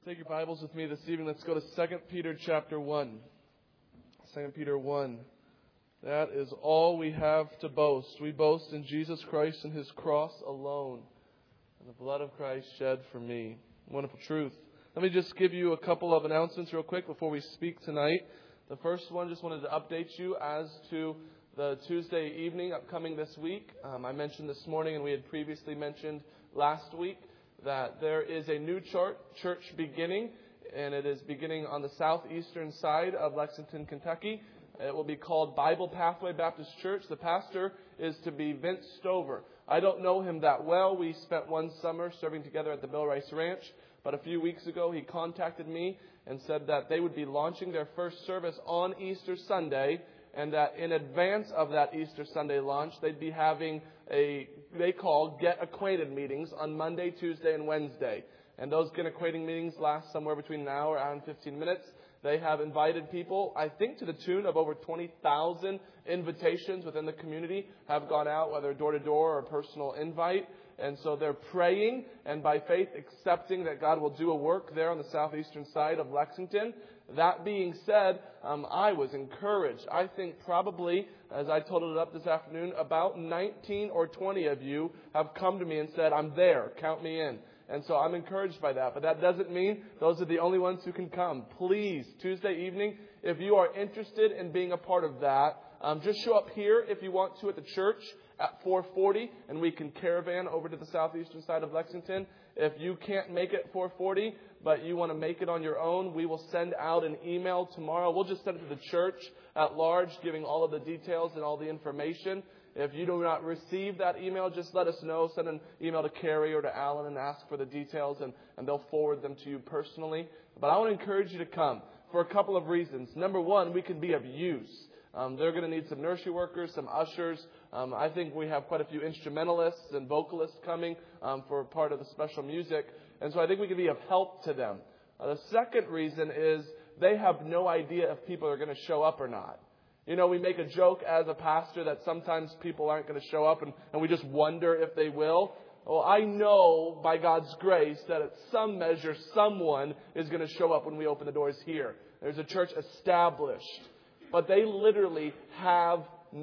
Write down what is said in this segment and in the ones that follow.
Take your Bibles with me this evening. Let's go to 2 Peter chapter 1. 2 Peter 1. That is all we have to boast. We boast in Jesus Christ and His cross alone, and the blood of Christ shed for me. Wonderful truth. Let me just give you a couple of announcements real quick before we speak tonight. The first one, just wanted to update you as to the Tuesday evening upcoming this week. I mentioned this morning, and we had previously mentioned last week, that there is a new church beginning, and it is beginning on the southeastern side of Lexington, Kentucky. It will be called Bible Pathway Baptist Church. The pastor is to be Vince Stover. I don't know him that well. We spent one summer serving together at the Bill Rice Ranch, but a few weeks ago he contacted me and said that they would be launching their first service on Easter Sunday, and that in advance of that Easter Sunday launch, they'd be having they call Get Acquainted meetings on Monday, Tuesday, and Wednesday. And those Get Acquainted meetings last somewhere between an hour and 15 minutes. They have invited people, I think to the tune of over 20,000 invitations within the community have gone out, whether door-to-door or personal invite. And so they're praying and by faith accepting that God will do a work there on the southeastern side of Lexington. That being said, I was encouraged. I think probably, as I totaled it up this afternoon, about 19 or 20 of you have come to me and said, I'm there, count me in. And so I'm encouraged by that. But that doesn't mean those are the only ones who can come. Please, Tuesday evening, if you are interested in being a part of that, just show up here if you want to at the church at 4:40, and we can caravan over to the southeastern side of Lexington. If you can't make it 4:40, but you want to make it on your own, we will send out an email tomorrow. We'll just send it to the church at large, giving all of the details and all the information. If you do not receive that email, just let us know. Send an email to Carrie or to Alan and ask for the details, and they'll forward them to you personally. But I want to encourage you to come for a couple of reasons. Number one, we can be of use. They're going to need some nursery workers, some ushers. I think we have quite a few instrumentalists and vocalists coming for part of the special music. And so I think we can be of help to them. The second reason is they have no idea if people are going to show up or not. You know, we make a joke as a pastor that sometimes people aren't going to show up and we just wonder if they will. Well, I know by God's grace that at some measure someone is going to show up when we open the doors here. There's a church established. But they literally have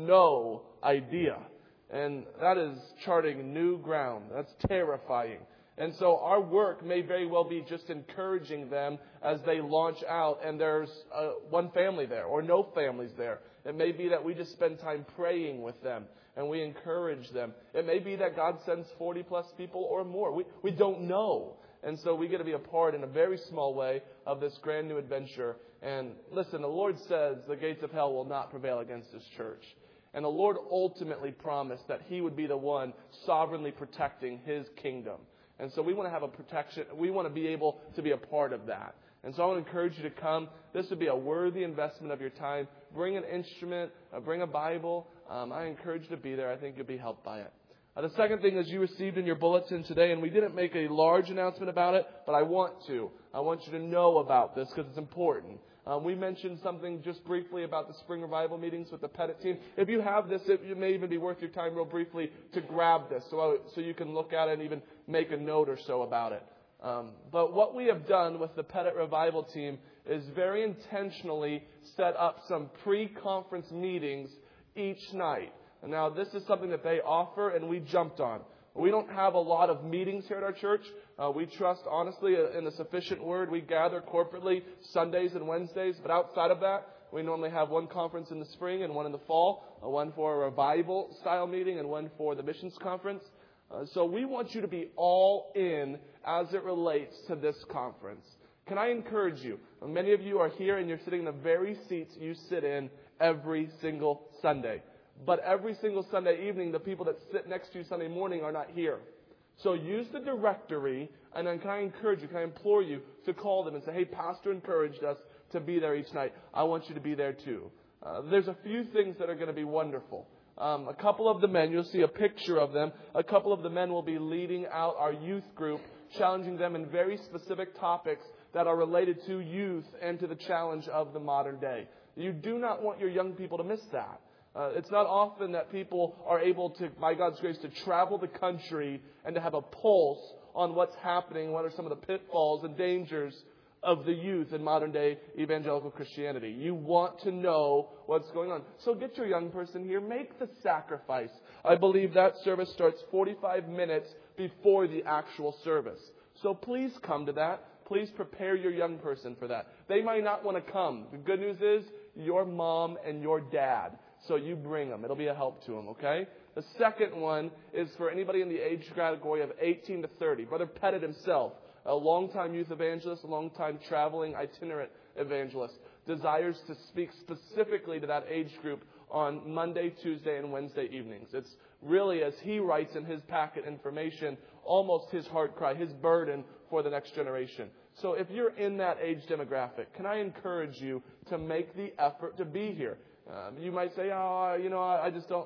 no idea. And that is charting new ground. That's terrifying. And so our work may very well be just encouraging them as they launch out and there's one family there or no families there. It may be that we just spend time praying with them and we encourage them. It may be that God sends 40 plus people or more. We don't know. And so we get to be a part in a very small way of this brand new adventure. And listen, the Lord says the gates of hell will not prevail against His church. And the Lord ultimately promised that He would be the one sovereignly protecting His kingdom. And so we want to have a protection. We want to be able to be a part of that. And so I want to encourage you to come. This would be a worthy investment of your time. Bring an instrument. Bring a Bible. I encourage you to be there. I think you'll be helped by it. The second thing is you received in your bulletin today, and we didn't make a large announcement about it, but I want to. I want you to know about this because it's important. We mentioned something just briefly about the spring revival meetings with the Pettit team. If you have this, it may even be worth your time real briefly to grab this so you can look at it and even make a note or so about it. But what we have done with the Pettit revival team is very intentionally set up some pre-conference meetings each night. And now this is something that they offer and we jumped on. We don't have a lot of meetings here at our church. We trust, honestly, in the sufficient word. We gather corporately Sundays and Wednesdays. But outside of that, we normally have one conference in the spring and one in the fall, one for a revival-style meeting and one for the missions conference. So we want you to be all in as it relates to this conference. Can I encourage you? Many of you are here and you're sitting in the very seats you sit in every single Sunday. But every single Sunday evening, the people that sit next to you Sunday morning are not here. So use the directory, and then can I encourage you, can I implore you to call them and say, hey, Pastor encouraged us to be there each night. I want you to be there too. There's a few things that are going to be wonderful. A couple of the men, you'll see a picture of them. A couple of the men will be leading out our youth group, challenging them in very specific topics that are related to youth and to the challenge of the modern day. You do not want your young people to miss that. It's not often that people are able to, by God's grace, to travel the country and to have a pulse on what's happening, what are some of the pitfalls and dangers of the youth in modern day evangelical Christianity. You want to know what's going on. So get your young person here. Make the sacrifice. I believe that service starts 45 minutes before the actual service. So please come to that. Please prepare your young person for that. They might not want to come. The good news is your mom and your dad. So you bring them. It'll be a help to them, okay? The second one is for anybody in the age category of 18 to 30. Brother Pettit himself, a longtime youth evangelist, a longtime traveling itinerant evangelist, desires to speak specifically to that age group on Monday, Tuesday, and Wednesday evenings. It's really, as he writes in his packet information, almost his heart cry, his burden for the next generation. So if you're in that age demographic, can I encourage you to make the effort to be here? You might say, I just don't.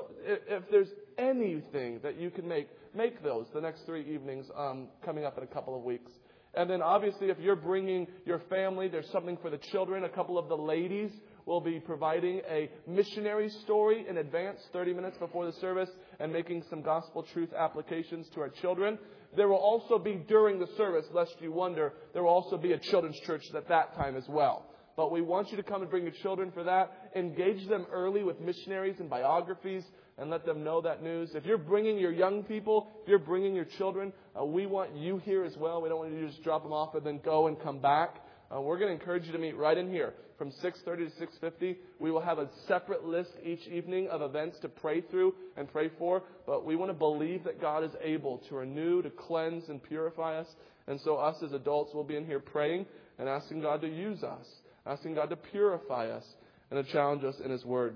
If there's anything that you can make those the next 3 evenings coming up in a couple of weeks. And then obviously if you're bringing your family, there's something for the children. A couple of the ladies will be providing a missionary story in advance, 30 minutes before the service, and making some gospel truth applications to our children. There will also be, during the service, lest you wonder, there will also be a children's church at that time as well. But we want you to come and bring your children for that. Engage them early with missionaries and biographies and let them know that news. If you're bringing your young people, if you're bringing your children, we want you here as well. We don't want you to just drop them off and then go and come back. We're going to encourage you to meet right in here from 6:30 to 6:50. We will have a separate list each evening of events to pray through and pray for. But we want to believe that God is able to renew, to cleanse, and purify us. And so us as adults will be in here praying and asking God to use us, asking God to purify us and to challenge us in His Word.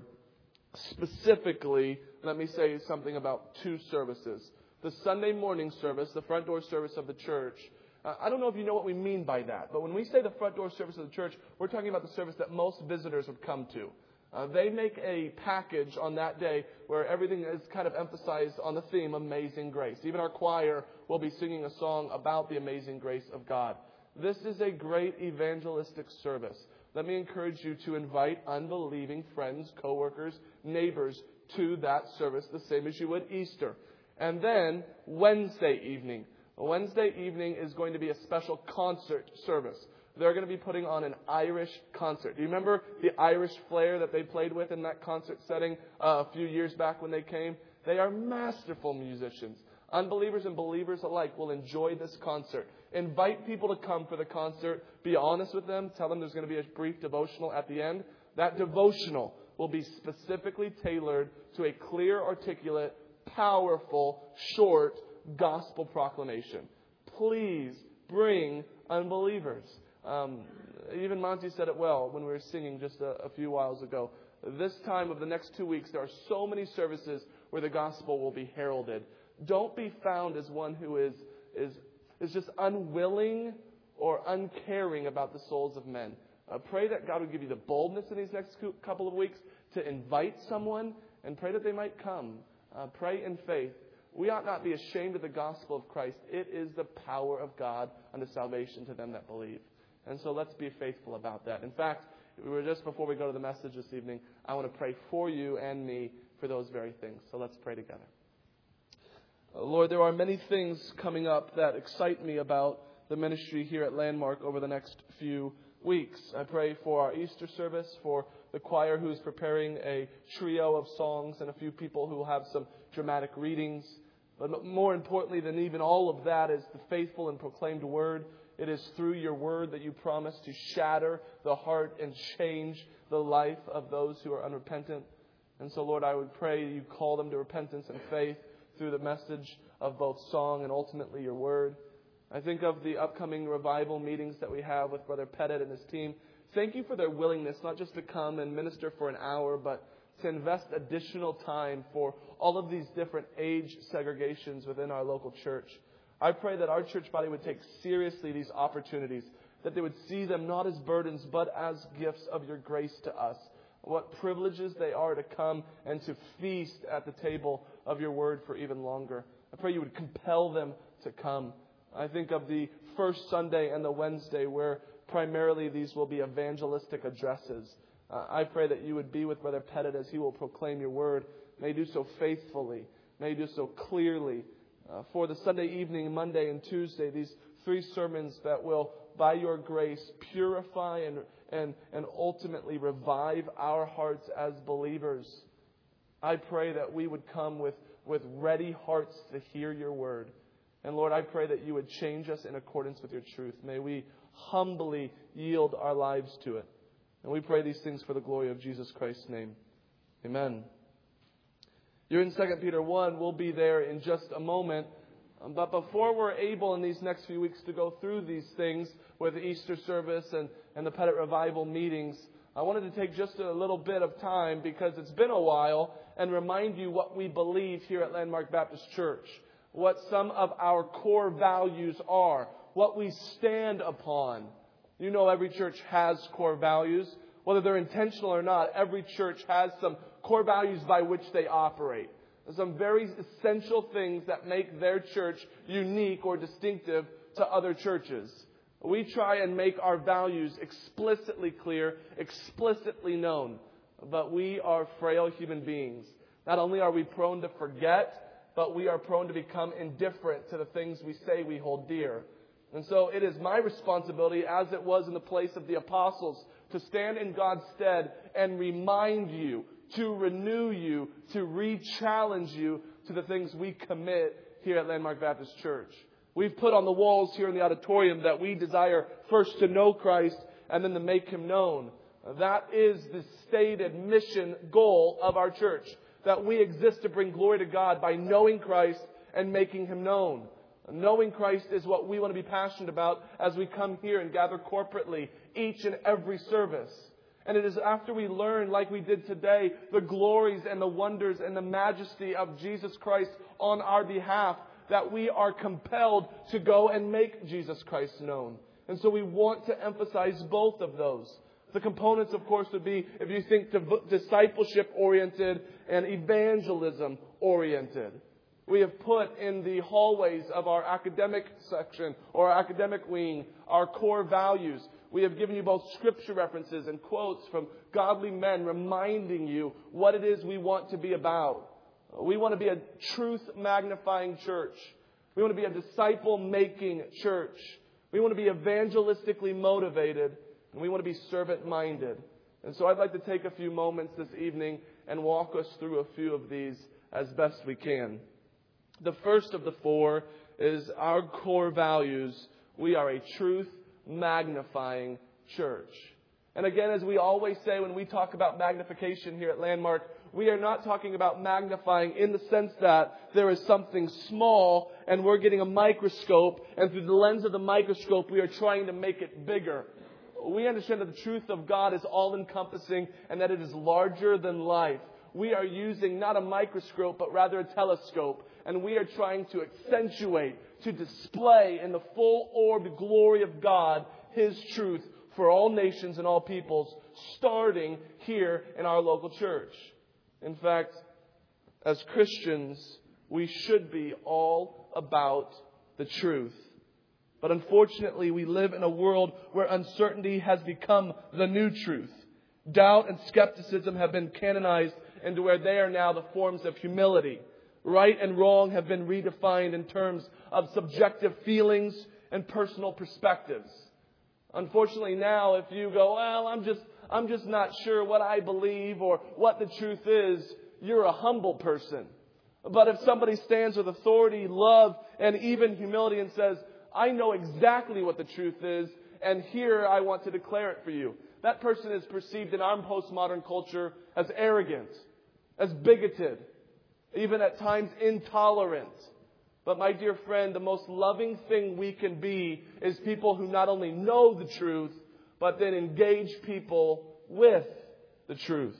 Specifically, let me say something about 2 services. The Sunday morning service, the front door service of the church. I don't know if you know what we mean by that, but when we say the front door service of the church, we're talking about the service that most visitors would come to. They make a package on that day where everything is kind of emphasized on the theme Amazing Grace. Even our choir will be singing a song about the amazing grace of God. This is a great evangelistic service. Let me encourage you to invite unbelieving friends, coworkers, neighbors to that service, the same as you would Easter. And then Wednesday evening. Wednesday evening is going to be a special concert service. They're going to be putting on an Irish concert. Do you remember the Irish flair that they played with in that concert setting a few years back when they came? They are masterful musicians. Unbelievers and believers alike will enjoy this concert. Invite people to come for the concert. Be honest with them. Tell them there's going to be a brief devotional at the end. That devotional will be specifically tailored to a clear, articulate, powerful, short gospel proclamation. Please bring unbelievers. Even Monty said it well when we were singing just a few whiles ago. This time of the next 2 weeks, there are so many services where the gospel will be heralded. Don't be found as one who is just unwilling or uncaring about the souls of men. Pray that God would give you the boldness in these next couple of weeks to invite someone and pray that they might come. Pray in faith. We ought not be ashamed of the gospel of Christ. It is the power of God unto salvation to them that believe. And so let's be faithful about that. In fact, just before we go to the message this evening, I want to pray for you and me for those very things. So let's pray together. Lord, there are many things coming up that excite me about the ministry here at Landmark over the next few weeks. I pray for our Easter service, for the choir who's preparing a trio of songs and a few people who will have some dramatic readings. But more importantly than even all of that is the faithful and proclaimed word. It is through your word that you promise to shatter the heart and change the life of those who are unrepentant. And so, Lord, I would pray you call them to repentance and faith through the message of both song and ultimately your word. I think of the upcoming revival meetings that we have with Brother Pettit and his team. Thank you for their willingness not just to come and minister for an hour, but to invest additional time for all of these different age segregations within our local church. I pray that our church body would take seriously these opportunities, that they would see them not as burdens, but as gifts of your grace to us. What privileges they are to come and to feast at the table of your word for even longer. I pray you would compel them to come. I think of the first Sunday and the Wednesday where primarily these will be evangelistic addresses. I pray that you would be with Brother Pettit as he will proclaim your word. May he do so faithfully. May he do so clearly. for the Sunday evening, Monday, and Tuesday, these 3 sermons that will, by your grace, purify and ultimately revive our hearts as believers. I pray that we would come with ready hearts to hear your word. And Lord, I pray that you would change us in accordance with your truth. May we humbly yield our lives to it. And we pray these things for the glory of Jesus Christ's name. Amen. You're in 2 Peter 1. We'll be there in just a moment. But before we're able in these next few weeks to go through these things with the Easter service and the Pettit Revival meetings, I wanted to take just a little bit of time, because it's been a while, and remind you what we believe here at Landmark Baptist Church, what some of our core values are, what we stand upon. You know, every church has core values. Whether they're intentional or not, every church has some core values by which they operate. Some very essential things that make their church unique or distinctive to other churches. We try and make our values explicitly clear, explicitly known. But we are frail human beings. Not only are we prone to forget, but we are prone to become indifferent to the things we say we hold dear. And so it is my responsibility, as it was in the place of the apostles, to stand in God's stead and remind you, to renew you, to re-challenge you to the things we commit here at Landmark Baptist Church. We've put on the walls here in the auditorium that we desire first to know Christ and then to make Him known. That is the stated mission goal of our church, that we exist to bring glory to God by knowing Christ and making Him known. Knowing Christ is what we want to be passionate about as we come here and gather corporately each and every service. And it is after we learn, like we did today, the glories and the wonders and the majesty of Jesus Christ on our behalf, that we are compelled to go and make Jesus Christ known. And so we want to emphasize both of those. The components, of course, would be, if you think discipleship-oriented and evangelism-oriented. We have put in the hallways of our academic section or our academic wing our core values. We have given you both scripture references and quotes from godly men reminding you what it is we want to be about. We want to be a truth-magnifying church. We want to be a disciple-making church. We want to be evangelistically motivated, and we want to be servant-minded. And so I'd like to take a few moments this evening and walk us through a few of these as best we can. The first of the 4 is our core values. We are a truth-magnifying church. And again, as we always say when we talk about magnification here at Landmark, we are not talking about magnifying in the sense that there is something small and we're getting a microscope, and through the lens of the microscope we are trying to make it bigger. We understand that the truth of God is all-encompassing and that it is larger than life. We are using not a microscope, but rather a telescope. And we are trying to accentuate, to display in the full orbed glory of God, His truth for all nations and all peoples, starting here in our local church. In fact, as Christians, we should be all about the truth. But unfortunately, we live in a world where uncertainty has become the new truth. Doubt and skepticism have been canonized into where they are now the forms of humility. Right and wrong have been redefined in terms of subjective feelings and personal perspectives. Unfortunately now, if you go, well, I'm just not sure what I believe or what the truth is, you're a humble person. But if somebody stands with authority, love, and even humility and says, I know exactly what the truth is, and here I want to declare it for you, that person is perceived in our postmodern culture as arrogant, as bigoted, even at times intolerant. But my dear friend, the most loving thing we can be is people who not only know the truth, but then engage people with the truth.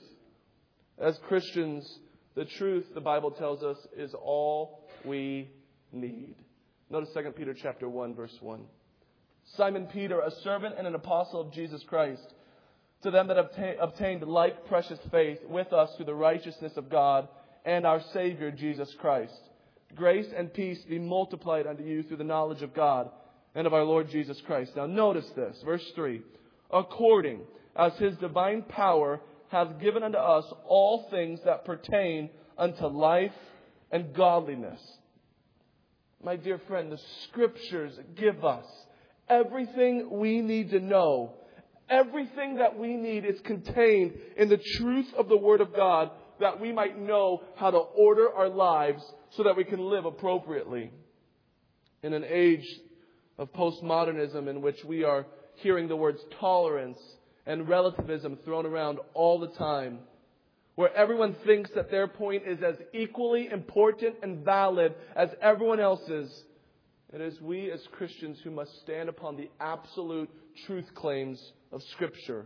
As Christians, the truth, the Bible tells us, is all we need. Notice 2 Peter chapter 1, verse 1. Simon Peter, a servant and an apostle of Jesus Christ, to them that obtained like precious faith with us through the righteousness of God and our Savior Jesus Christ. Grace and peace be multiplied unto you through the knowledge of God and of our Lord Jesus Christ. Now notice this, verse 3. According as His divine power hath given unto us all things that pertain unto life and godliness. My dear friend, the Scriptures give us everything we need to know. Everything that we need is contained in the truth of the Word of God, that we might know how to order our lives so that we can live appropriately. In an age of postmodernism in which we are hearing the words tolerance and relativism thrown around all the time, where everyone thinks that their point is as equally important and valid as everyone else's, it is we as Christians who must stand upon the absolute truth claims of Scripture.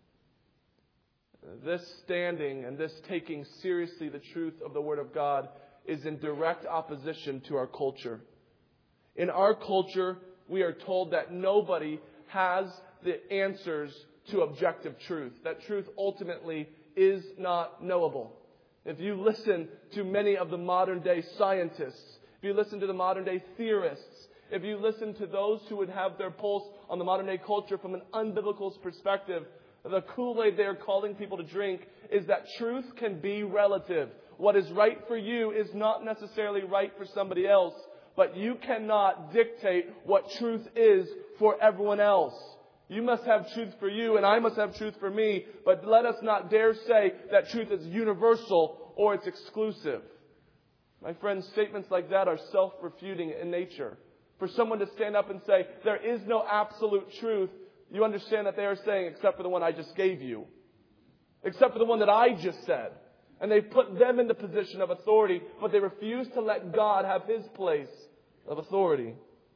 This standing and this taking seriously the truth of the Word of God is in direct opposition to our culture. In our culture, we are told that nobody has the answers to objective truth. That truth ultimately is not knowable. If you listen to many of the modern day scientists, if you listen to the modern day theorists, if you listen to those who would have their pulse on the modern day culture from an unbiblical perspective, the Kool-Aid they are calling people to drink is that truth can be relative. What is right for you is not necessarily right for somebody else, but you cannot dictate what truth is for everyone else. You must have truth for you, and I must have truth for me, but let us not dare say that truth is universal or it's exclusive. My friends, statements like that are self-refuting in nature. For someone to stand up and say, there is no absolute truth, you understand that they are saying, except for the one I just gave you. Except for the one that I just said. And they put them in the position of authority, but they refuse to let God have His place of authority.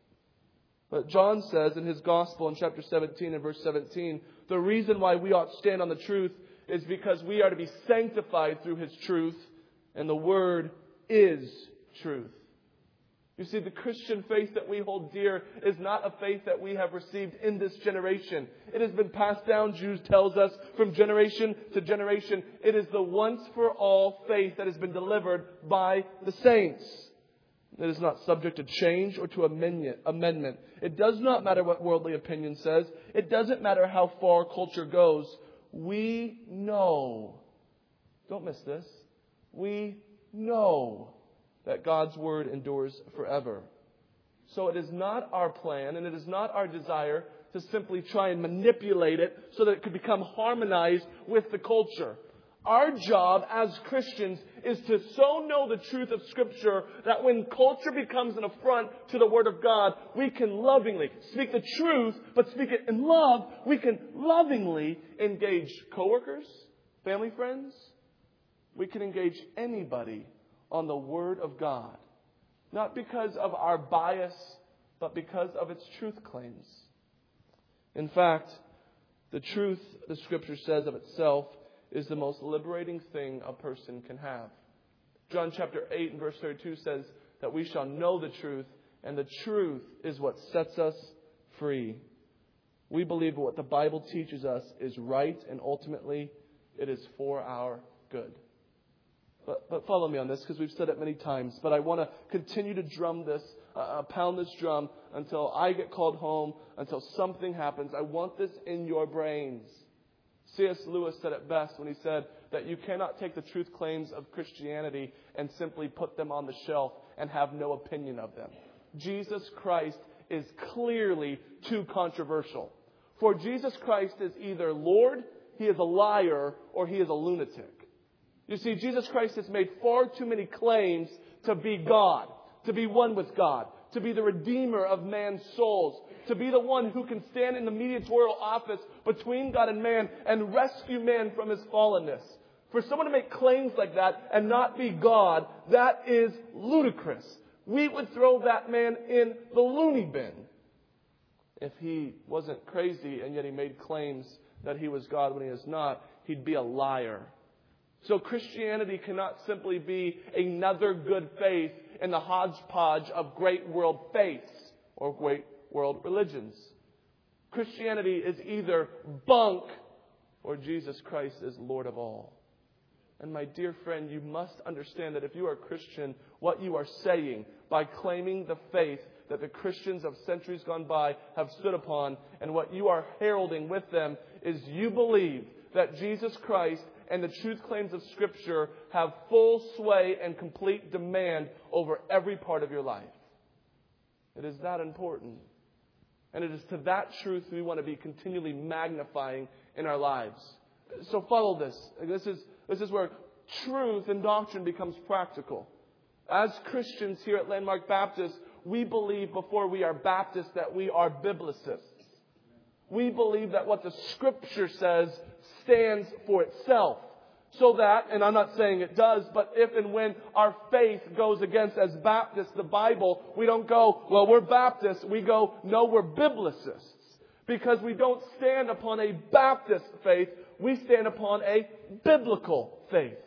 But John says in his Gospel in chapter 17 and verse 17, the reason why we ought to stand on the truth is because we are to be sanctified through His truth, and the Word is truth. You see, the Christian faith that we hold dear is not a faith that we have received in this generation. It has been passed down, Jude tells us, from generation to generation. It is the once-for-all faith that has been delivered by the saints. It is not subject to change or to amendment. It does not matter what worldly opinion says. It doesn't matter how far culture goes. We know. Don't miss this. We know that God's Word endures forever. So it is not our plan and it is not our desire to simply try and manipulate it so that it could become harmonized with the culture. Our job as Christians is to so know the truth of Scripture that when culture becomes an affront to the Word of God, we can lovingly speak the truth, but speak it in love. We can lovingly engage coworkers, family friends. We can engage anybody on the Word of God. Not because of our bias, but because of its truth claims. In fact, the truth, the Scripture says of itself, is the most liberating thing a person can have. John chapter 8 and verse 32 says that we shall know the truth, and the truth is what sets us free. We believe what the Bible teaches us is right, and ultimately it is for our good. But follow me on this, because we've said it many times. But I want to continue to pound this drum until I get called home, until something happens. I want this in your brains. C.S. Lewis said it best when he said that you cannot take the truth claims of Christianity and simply put them on the shelf and have no opinion of them. Jesus Christ is clearly too controversial. For Jesus Christ is either Lord, He is a liar, or He is a lunatic. You see, Jesus Christ has made far too many claims to be God, to be one with God, to be the Redeemer of man's souls, to be the one who can stand in the mediatorial office between God and man and rescue man from his fallenness. For someone to make claims like that and not be God, that is ludicrous. We would throw that man in the loony bin. If he wasn't crazy and yet he made claims that he was God when he is not, he'd be a liar. So Christianity cannot simply be another good faith in the hodgepodge of great world faiths or great world religions. Christianity is either bunk or Jesus Christ is Lord of all. And my dear friend, you must understand that if you are a Christian, what you are saying by claiming the faith that the Christians of centuries gone by have stood upon, and what you are heralding with them is you believe that Jesus Christ and the truth claims of Scripture have full sway and complete demand over every part of your life. It is that important. And it is to that truth we want to be continually magnifying in our lives. So follow this. This is where truth and doctrine becomes practical. As Christians here at Landmark Baptist, we believe before we are Baptists that we are Biblicists. We believe that what the Scripture says stands for itself. So that, and I'm not saying it does, but if and when our faith goes against, as Baptists, the Bible, we don't go, well, we're Baptists. We go, no, we're Biblicists. Because we don't stand upon a Baptist faith. We stand upon a biblical faith.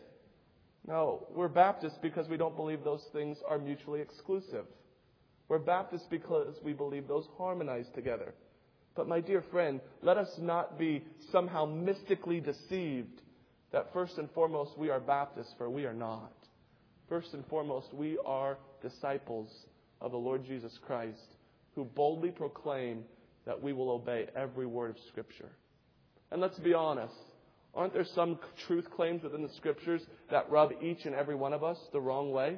No, we're Baptists because we don't believe those things are mutually exclusive. We're Baptists because we believe those harmonize together. But my dear friend, let us not be somehow mystically deceived that first and foremost we are Baptists, for we are not. First and foremost, we are disciples of the Lord Jesus Christ who boldly proclaim that we will obey every word of Scripture. And let's be honest, aren't there some truth claims within the Scriptures that rub each and every one of us the wrong way?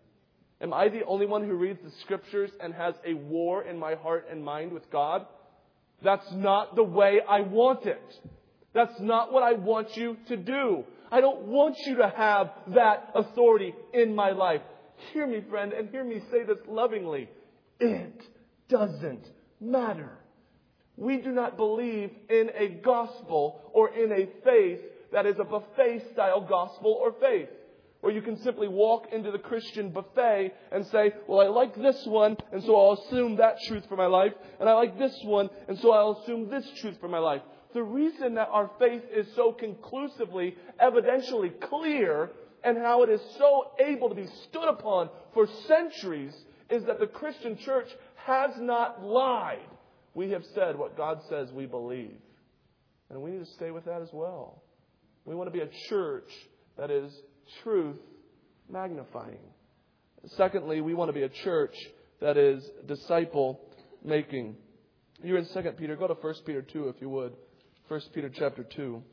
Am I the only one who reads the Scriptures and has a war in my heart and mind with God? That's not the way I want it. That's not what I want you to do. I don't want you to have that authority in my life. Hear me, friend, and hear me say this lovingly. It doesn't matter. We do not believe in a gospel or in a faith that is a buffet-style gospel or faith, where you can simply walk into the Christian buffet and say, well, I like this one, and so I'll assume that truth for my life, and I like this one, and so I'll assume this truth for my life. The reason that our faith is so conclusively, evidentially clear, and how it is so able to be stood upon for centuries, is that the Christian church has not lied. We have said what God says we believe. And we need to stay with that as well. We want to be a church that is truth magnifying. Secondly, we want to be a church that is disciple making. You're in 2 Peter. Go to 1 Peter 2 if you would. 1 Peter chapter 2.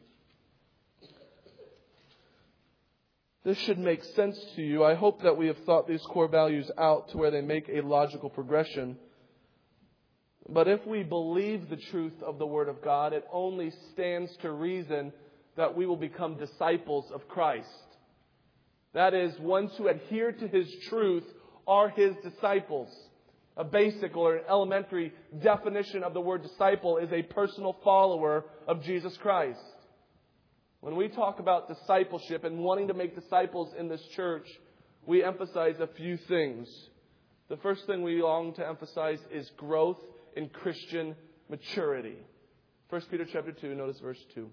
This should make sense to you. I hope that we have thought these core values out to where they make a logical progression. But if we believe the truth of the Word of God, it only stands to reason that we will become disciples of Christ. That is, ones who adhere to His truth are His disciples. A basic or an elementary definition of the word disciple is a personal follower of Jesus Christ. When we talk about discipleship and wanting to make disciples in this church, we emphasize a few things. The first thing we long to emphasize is growth in Christian maturity. 1 Peter chapter 2, notice verse 2.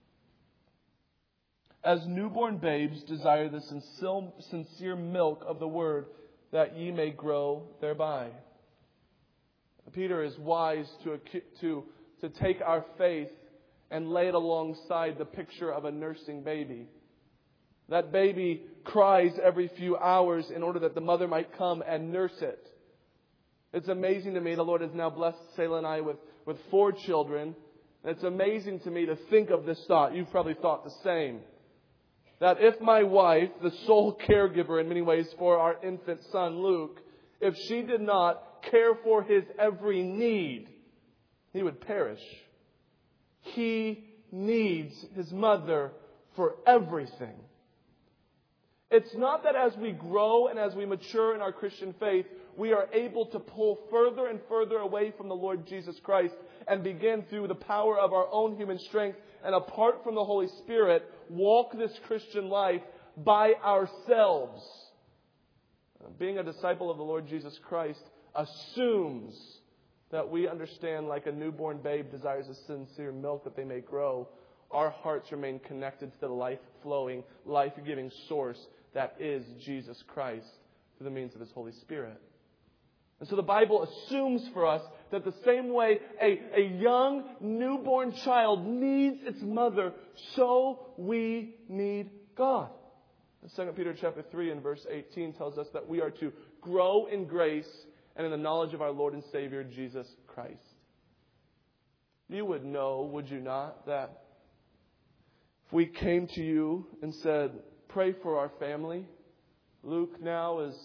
As newborn babes desire the sincere milk of the word, that ye may grow thereby. Peter is wise to take our faith and lay it alongside the picture of a nursing baby. That baby cries every few hours in order that the mother might come and nurse it. It's amazing to me. The Lord has now blessed Selah and I with 4 children. And it's amazing to me to think of this thought. You've probably thought the same. That if my wife, the sole caregiver in many ways for our infant son Luke, if she did not care for his every need, he would perish. He needs his mother for everything. It's not that as we grow and as we mature in our Christian faith, we are able to pull further and further away from the Lord Jesus Christ and begin through the power of our own human strength and apart from the Holy Spirit, walk this Christian life by ourselves. Being a disciple of the Lord Jesus Christ assumes that we understand, like a newborn babe desires a sincere milk that they may grow, our hearts remain connected to the life-flowing, life-giving source that is Jesus Christ through the means of His Holy Spirit. And so the Bible assumes for us that the same way a young newborn child needs its mother, so we need God. 2 Peter chapter 3 and verse 18 tells us that we are to grow in grace and in the knowledge of our Lord and Savior, Jesus Christ. You would know, would you not, that if we came to you and said, pray for our family. Luke now is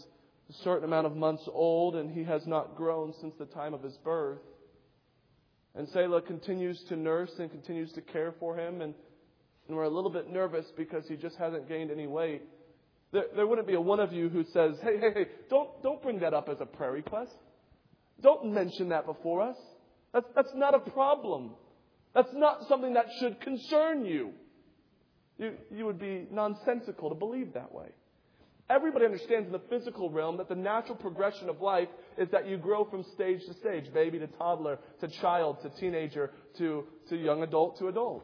a certain amount of months old and he has not grown since the time of his birth. And Selah continues to nurse and continues to care for him, and we're a little bit nervous because he just hasn't gained any weight. There wouldn't be a one of you who says, hey, don't bring that up as a prayer request. Don't mention that before us. That's not a problem. That's not something that should concern you. You would be nonsensical to believe that way. Everybody understands in the physical realm that the natural progression of life is that you grow from stage to stage, baby to toddler, to child, to teenager, to young adult, to adult.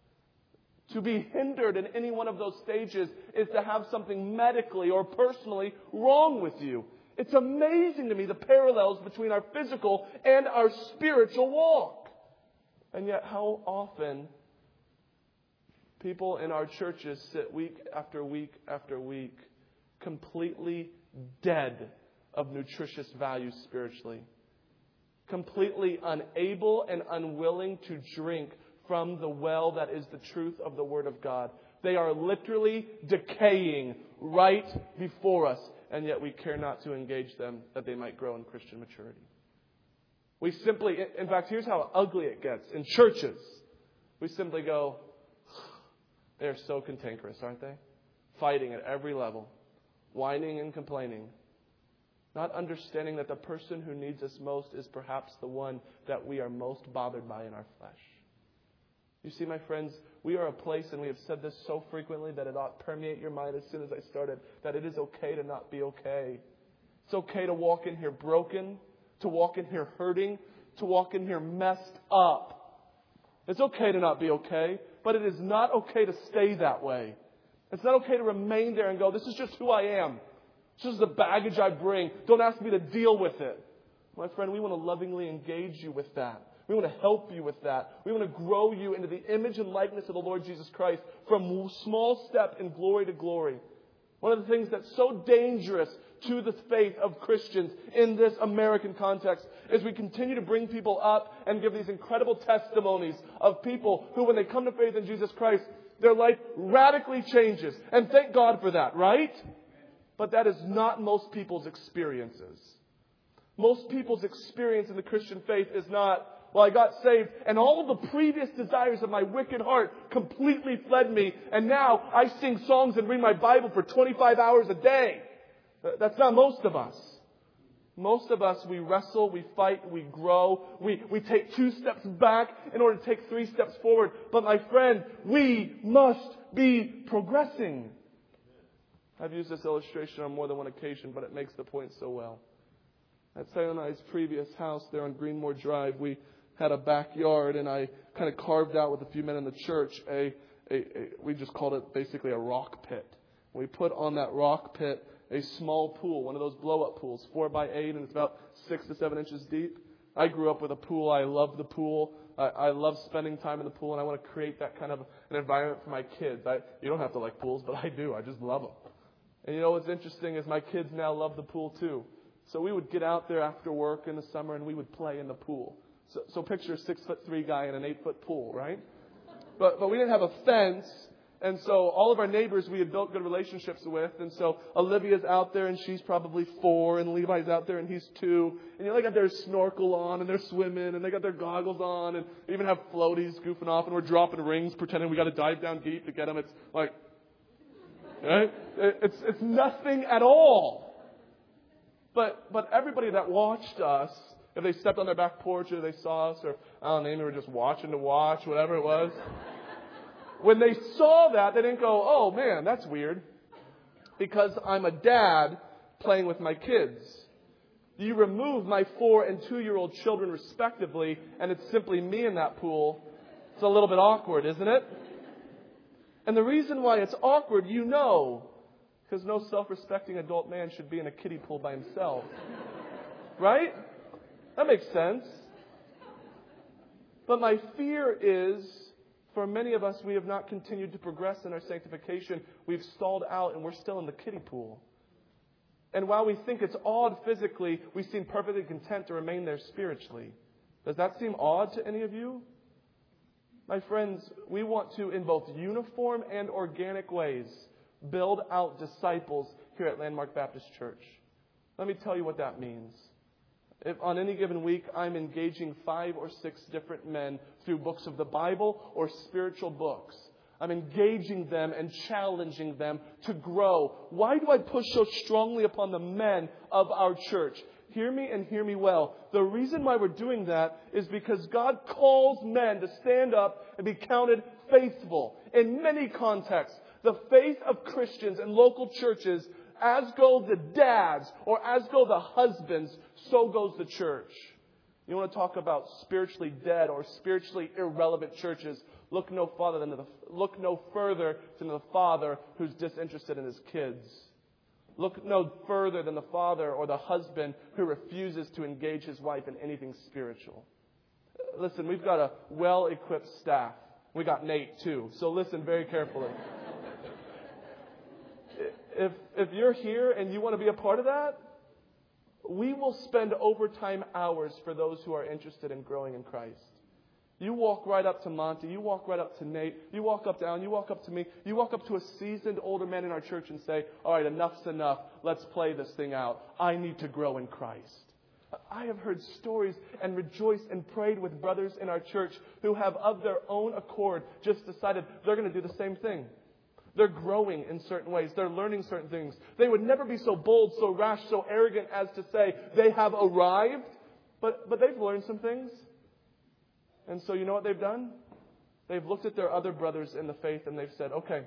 To be hindered in any one of those stages is to have something medically or personally wrong with you. It's amazing to me the parallels between our physical and our spiritual walk. And yet how often people in our churches sit week after week after week completely dead of nutritious value spiritually. Completely unable and unwilling to drink from the well that is the truth of the Word of God. They are literally decaying right before us, and yet we care not to engage them that they might grow in Christian maturity. We simply, in fact, here's how ugly it gets. In churches, we simply go, they're so cantankerous, aren't they? Fighting at every level. Whining and complaining. Not understanding that the person who needs us most is perhaps the one that we are most bothered by in our flesh. You see, my friends, we are a place, and we have said this so frequently that it ought to permeate your mind as soon as I started, that it is okay to not be okay. It's okay to walk in here broken, to walk in here hurting, to walk in here messed up. It's okay to not be okay, but it is not okay to stay that way. It's not okay to remain there and go, this is just who I am. This is the baggage I bring. Don't ask me to deal with it. My friend, we want to lovingly engage you with that. We want to help you with that. We want to grow you into the image and likeness of the Lord Jesus Christ from small step in glory to glory. One of the things that's so dangerous to the faith of Christians in this American context is we continue to bring people up and give these incredible testimonies of people who, when they come to faith in Jesus Christ, their life radically changes. And thank God for that, right? But that is not most people's experiences. Most people's experience in the Christian faith is not, well, I got saved and all of the previous desires of my wicked heart completely fled me. And now I sing songs and read my Bible for 25 hours a day. That's not most of us. Most of us, we wrestle, we fight, we grow. We take 2 steps back in order to take 3 steps forward. But my friend, we must be progressing. I've used this illustration on more than one occasion, but it makes the point so well. At Sarah and I's previous house there on Greenmore Drive, we had a backyard, and I kind of carved out with a few men in the church we just called it basically a rock pit. We put on that rock pit a small pool, one of those blow-up pools, 4x8, and it's about 6 to 7 inches deep. I grew up with a pool. I love the pool. I love spending time in the pool, and I want to create that kind of an environment for my kids. You don't have to like pools, but I do. I just love them. And you know what's interesting is my kids now love the pool too. So we would get out there after work in the summer, and we would play in the pool. So picture a 6'3" guy in an 8-foot pool, right? But we didn't have a fence. And so all of our neighbors we had built good relationships with. And so Olivia's out there and she's probably 4. And Levi's out there and he's 2. And they got their snorkel on and they're swimming and they got their goggles on. And they even have floaties goofing off. And we're dropping rings pretending we got to dive down deep to get them. It's like, right? It's nothing at all. But everybody that watched us, if they stepped on their back porch or they saw us or, I don't know, maybe we were just watching to watch, whatever it was. When they saw that, they didn't go, oh, man, that's weird. Because I'm a dad playing with my kids. You remove my 4- and 2-year-old children respectively, and it's simply me in that pool. It's a little bit awkward, isn't it? And the reason why it's awkward, you know, because no self-respecting adult man should be in a kiddie pool by himself. Right? That makes sense. But my fear is, for many of us, we have not continued to progress in our sanctification. We've stalled out and we're still in the kiddie pool. And while we think it's odd physically, we seem perfectly content to remain there spiritually. Does that seem odd to any of you? My friends, we want to, in both uniform and organic ways, build out disciples here at Landmark Baptist Church. Let me tell you what that means. If on any given week I'm engaging 5 or 6 different men through books of the Bible or spiritual books, I'm engaging them and challenging them to grow. Why do I push so strongly upon the men of our church? Hear me and hear me well. The reason why we're doing that is because God calls men to stand up and be counted faithful. In many contexts, the faith of Christians and local churches, as go the dads or as go the husbands, so goes the church. You want to talk about spiritually dead or spiritually irrelevant churches? Look no further than the father who's disinterested in his kids. Look no further than the father or the husband who refuses to engage his wife in anything spiritual. Listen, we've got a well-equipped staff. We got Nate too, so listen very carefully. If you're here and you want to be a part of that, we will spend overtime hours for those who are interested in growing in Christ. You walk right up to Monty, you walk right up to Nate, you walk up to Alan, you walk up to me, you walk up to a seasoned older man in our church and say, all right, enough's enough, let's play this thing out. I need to grow in Christ. I have heard stories and rejoiced and prayed with brothers in our church who have of their own accord just decided they're going to do the same thing. They're growing in certain ways. They're learning certain things. They would never be so bold, so rash, so arrogant as to say they have arrived, but they've learned some things. And so you know what they've done? They've looked at their other brothers in the faith and they've said, okay,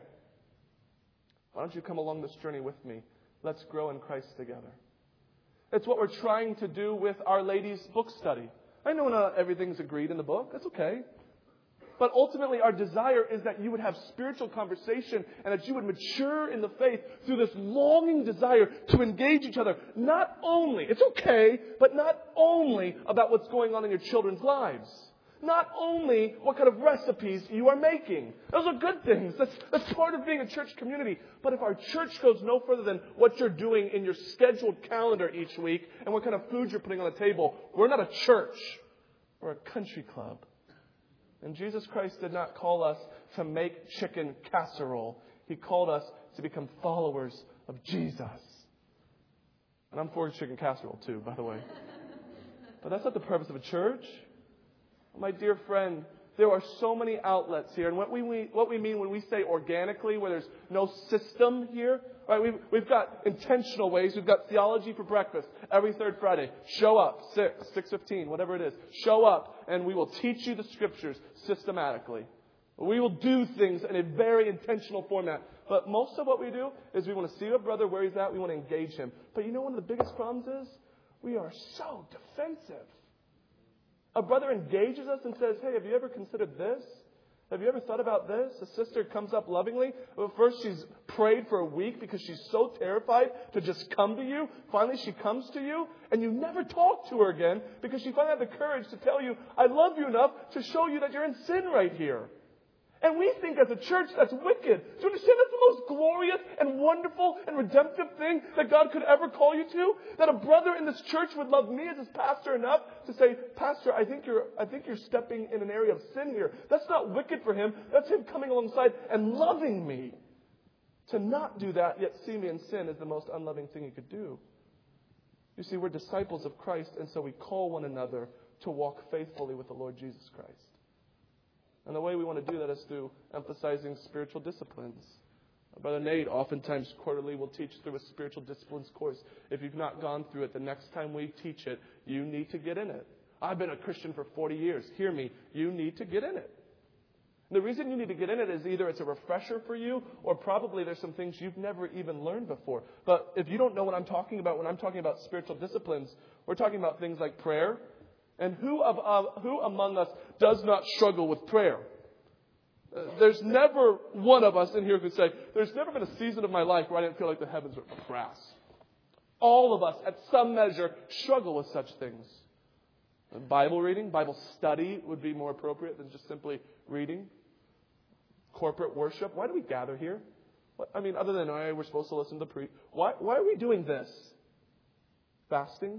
why don't you come along this journey with me? Let's grow in Christ together. It's what we're trying to do with Our Lady's book study. I know not everything's agreed in the book. That's okay. But ultimately, our desire is that you would have spiritual conversation and that you would mature in the faith through this longing desire to engage each other. Not only, it's okay, but not only about what's going on in your children's lives. Not only what kind of recipes you are making. Those are good things. That's part of being a church community. But if our church goes no further than what you're doing in your scheduled calendar each week and what kind of food you're putting on the table, we're not a church. We're a country club. And Jesus Christ did not call us to make chicken casserole. He called us to become followers of Jesus. And I'm for chicken casserole too, by the way. But that's not the purpose of a church. My dear friend, there are so many outlets here. And what we mean when we say organically, where there's no system here, right? We've got intentional ways. We've got theology for breakfast every third Friday. Show up, 6:15, whatever it is. Show up, and we will teach you the Scriptures systematically. We will do things in a very intentional format. But most of what we do is we want to see a brother where he's at. We want to engage him. But you know one of the biggest problems is? We are so defensive. A brother engages us and says, hey, have you ever considered this? Have you ever thought about this? A sister comes up lovingly. Well, first she's prayed for a week because she's so terrified to just come to you. Finally she comes to you and you never talk to her again because she finally had the courage to tell you, I love you enough to show you that you're in sin right here. And we think as a church that's wicked. Do you understand that's the most glorious and wonderful and redemptive thing that God could ever call you to? That a brother in this church would love me as his pastor enough to say, Pastor, I think you're stepping in an area of sin here. That's not wicked for him. That's him coming alongside and loving me. To not do that, yet see me in sin, is the most unloving thing he could do. You see, we're disciples of Christ, and so we call one another to walk faithfully with the Lord Jesus Christ. And the way we want to do that is through emphasizing spiritual disciplines. Brother Nate oftentimes quarterly will teach through a spiritual disciplines course. If you've not gone through it, the next time we teach it, you need to get in it. I've been a Christian for 40 years. Hear me. You need to get in it. And the reason you need to get in it is either it's a refresher for you or probably there's some things you've never even learned before. But if you don't know what I'm talking about when I'm talking about spiritual disciplines, we're talking about things like prayer. And who among us does not struggle with prayer? There's never one of us in here who could say, there's never been a season of my life where I didn't feel like the heavens were crass. All of us, at some measure, struggle with such things. Bible reading, Bible study would be more appropriate than just simply reading. Corporate worship. Why do we gather here? Other than we're supposed to listen to preach. Why are we doing this? Fasting?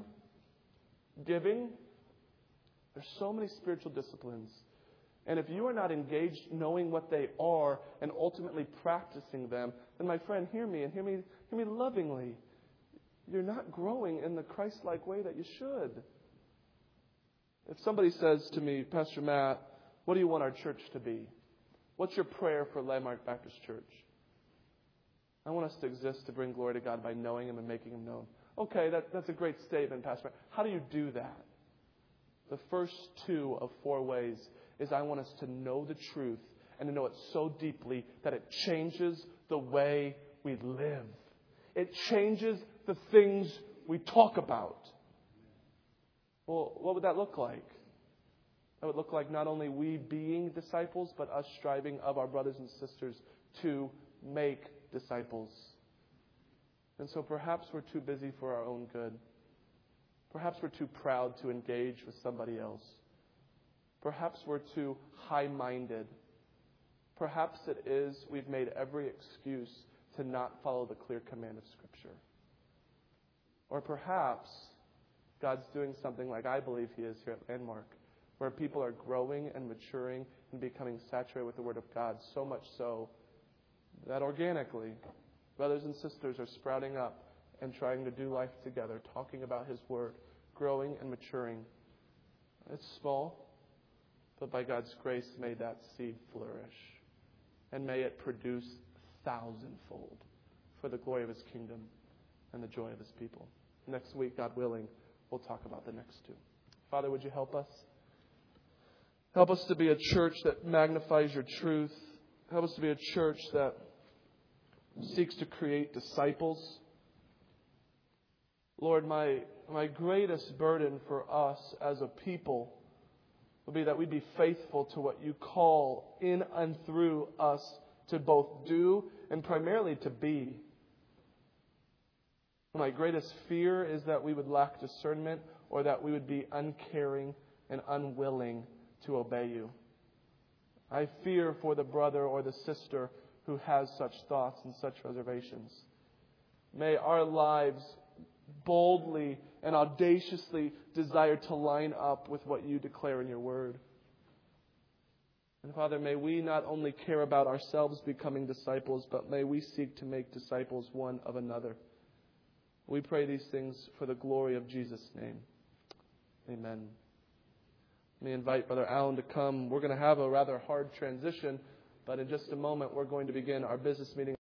Giving? There's so many spiritual disciplines. And if you are not engaged knowing what they are and ultimately practicing them, then my friend, hear me and hear me lovingly. you're not growing in the Christ-like way that you should. If somebody says to me, Pastor Matt, what do you want our church to be? What's your prayer for Landmark Baptist Church? I want us to exist to bring glory to God by knowing Him and making Him known. Okay, that's a great statement, Pastor Matt. How do you do that? The first 2 of 4 ways is I want us to know the truth and to know it so deeply that it changes the way we live. It changes the things we talk about. Well, what would that look like? That would look like not only we being disciples, but us striving of our brothers and sisters to make disciples. And so perhaps we're too busy for our own good. Perhaps we're too proud to engage with somebody else. Perhaps we're too high-minded. Perhaps it is we've made every excuse to not follow the clear command of Scripture. Or perhaps God's doing something like I believe He is here at Landmark, where people are growing and maturing and becoming saturated with the Word of God, so much so that organically brothers and sisters are sprouting up and trying to do life together, talking about His Word, growing and maturing. It's small, but by God's grace, may that seed flourish. And may it produce thousandfold for the glory of His kingdom and the joy of His people. Next week, God willing, we'll talk about the next 2. Father, would you help us? Help us to be a church that magnifies your truth. Help us to be a church that seeks to create disciples. Lord, my greatest burden for us as a people will be that we be faithful to what you call in and through us to both do and primarily to be. My greatest fear is that we would lack discernment or that we would be uncaring and unwilling to obey you. I fear for the brother or the sister who has such thoughts and such reservations. May our lives boldly and audaciously desire to line up with what you declare in your word. And Father, may we not only care about ourselves becoming disciples, but may we seek to make disciples one of another. We pray these things for the glory of Jesus' name. Amen. Let me invite Brother Allen to come. We're going to have a rather hard transition, but in just a moment we're going to begin our business meeting.